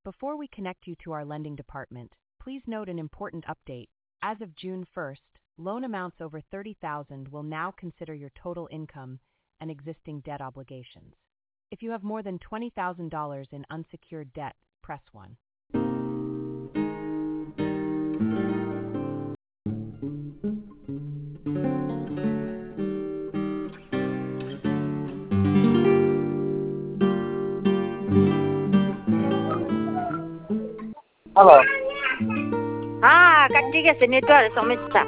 Before we connect you to our lending department, please note an important update. As of June 1st, loan amounts over $30,000 will now consider your total income and existing debt obligations. If you have more than $20,000 in unsecured debt, press 1. Hello. হ্যাঁ ঠিক আছে, network সমস্যা।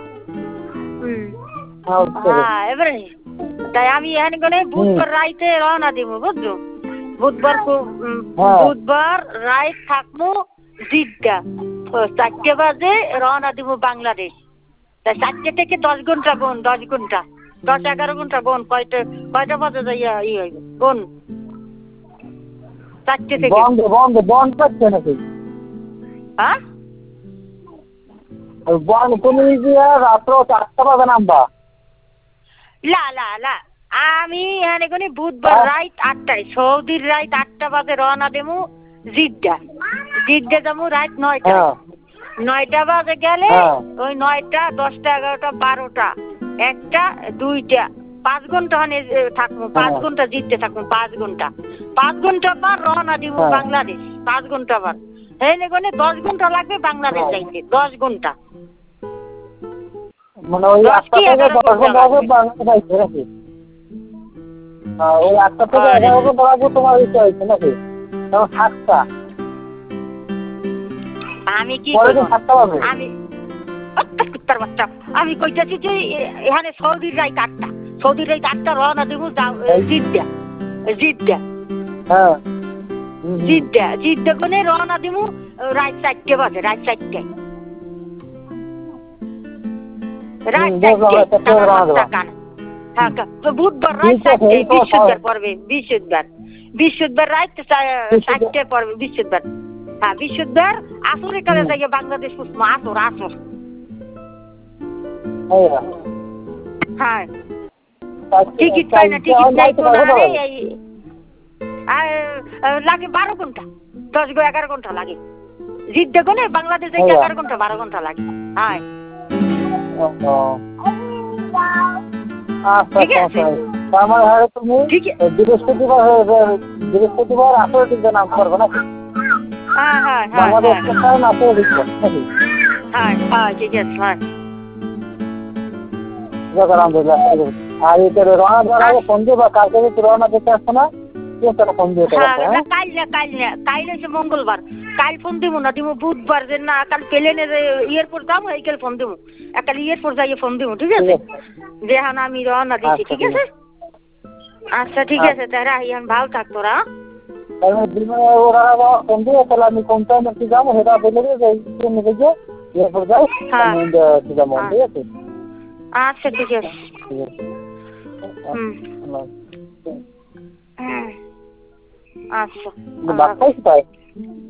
হ্যাঁ এবারে তাই আমি এখানে গেলে বুধবার রাইতে রওনা দিব, বুঝছো? বুধবার রাইত থাকবো জিদ্দা, 4টে বাজে রওনা দিব বাংলাদেশ। তাই 4টে থেকে 10 ঘন্টা গোন, 10 ঘন্টা 10-11 ঘন্টা গোন, কয়টা বাজে যাইয়া হইবে গোন? 4টে থেকে বন্ধ করছে নাকি? হ্যাঁ তুমি রাত্র 4টা বাজে নামবা? লা আমি এখানে কোনি বুধবার রাত 8টায়, সৌদির রাত 8টা বাজে রওনা দেবো জিদ্দা যাবো রাত 9টা। 9টা বাজে গেলে ওই 9টা 10টা 11টা 12টা 1টা 2টা 5 ঘন্টা থাকবো, 5 ঘন্টা জিদ্দে থাকবো, 5 ঘন্টা 5 ঘন্টা পর রওনা দিব বাংলাদেশ। 5 ঘন্টা পর এখানে কোনি 10 ঘন্টা লাগবে বাংলাদেশ যাইতে, 10 ঘন্টা। মানে ওই 8টা থেকে 10 ঘন্টা বাংলাদেশ যাইতে নাকি? ওই 8টা থেকে 11 ঘন্টা লাগবে তোমার ইচ্ছা হয়েছে নাকি? তখন 7টা আমি কি আমি কইতাছি যে এখানে সৌদির রাত 8টা রওনা দেবো জিদ্দা কোনে রওনা দেবো রাত 4টে বাজে, রাত 4টায় বুধবার রাত 4টায়, বৃহস্পতিবার পড়বে, বৃহস্পতিবার রাত 4টায় পড়বে, বৃহস্পতিবার। হ্যাঁ বৃহস্পতিবার আসরে কালে যাইয়া বাংলাদেশ পুষবো, আসর। হ্যাঁ টিকিট পাই না, টিকিট নাই তো লাগে 12 ঘন্টা, 11 ঘন্টা লাগে জিদ্দা কোনে বাংলাদেশ যাইতে, 11 ঘন্টা 12 ঘন্টা লাগে। হ্যাঁ ঠিক আছে। তুমি বৃহস্পতিবার আসরে টিকবে নাম করবো নাকি? হ্যাঁ ঠিক আছে। আর রওনা দেওয়ার আগে ফোন দিয়ে বা কালকে যদি রওনা দিতে আসছে না ফোন দিয়ে কাল হচ্ছে মঙ্গলবার, কাল ফোন দিব না, দিব বুধবার। যে না কাল প্লেনে এয়ারপোর্ট যাবো, এই কাল ফোন দিব, কাল এয়ারপোর্ট যাইয়ে ফোন দিব, ঠিক আছে? যে হ্যাঁ আমি রওনা দিচ্ছি, ঠিক আছে? আচ্ছা ঠিক আছে, তাহলে এখন ভালো থাক তোরা। ফোন দিয়ে তাহলে আমি কোন টাইমে কি যাবো সেটা বলে দিয়ে এয়ারপোর্ট যাই, ঠিক আছে? আচ্ছা ঠিক আছে। আচ্ছা